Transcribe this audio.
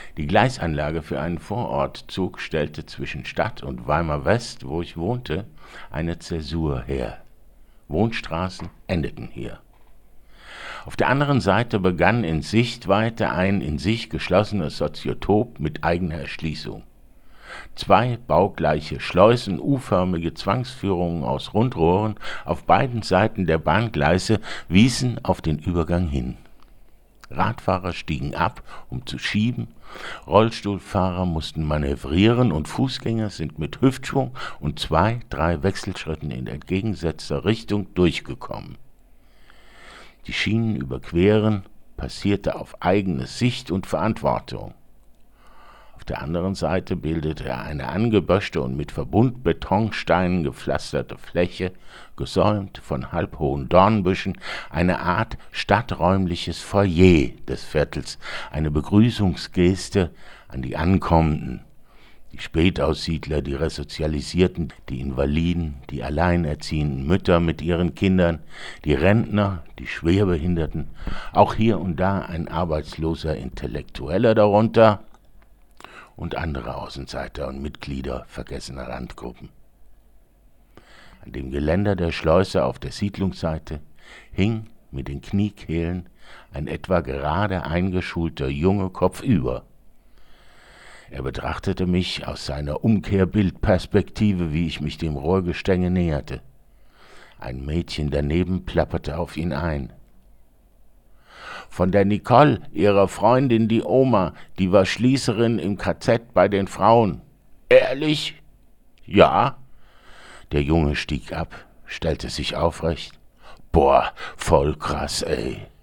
Die Gleisanlage für einen Vorortzug stellte zwischen Stadt und Weimar West, wo ich wohnte, eine Zäsur her. Wohnstraßen endeten hier. Auf der anderen Seite begann in Sichtweite ein in sich geschlossenes Soziotop mit eigener Erschließung. 2 baugleiche Schleusen, U-förmige Zwangsführungen aus Rundrohren auf beiden Seiten der Bahngleise wiesen auf den Übergang hin. Radfahrer stiegen ab, um zu schieben, Rollstuhlfahrer mussten manövrieren und Fußgänger sind mit Hüftschwung und 2, 3 Wechselschritten in entgegengesetzter Richtung durchgekommen. Die Schienen überqueren passierte auf eigene Sicht und Verantwortung. Auf der anderen Seite bildete er eine angeböschte und mit Verbundbetonsteinen gepflasterte Fläche, gesäumt von halbhohen Dornbüschen, eine Art stadträumliches Foyer des Viertels, eine Begrüßungsgeste an die Ankommenden, die Spätaussiedler, die Resozialisierten, die Invaliden, die alleinerziehenden Mütter mit ihren Kindern, die Rentner, die Schwerbehinderten, auch hier und da ein arbeitsloser Intellektueller darunter, und andere Außenseiter und Mitglieder vergessener Randgruppen. An dem Geländer der Schleuse auf der Siedlungsseite hing mit den Kniekehlen ein etwa gerade eingeschulter Junge kopfüber. Er betrachtete mich aus seiner Umkehrbildperspektive, wie ich mich dem Rohrgestänge näherte. Ein Mädchen daneben plapperte auf ihn ein. »Von der Nicole, ihrer Freundin, die Oma, die war Schließerin im KZ bei den Frauen.« »Ehrlich?« »Ja.« Der Junge stieg ab, stellte sich aufrecht. »Boah, voll krass, ey.«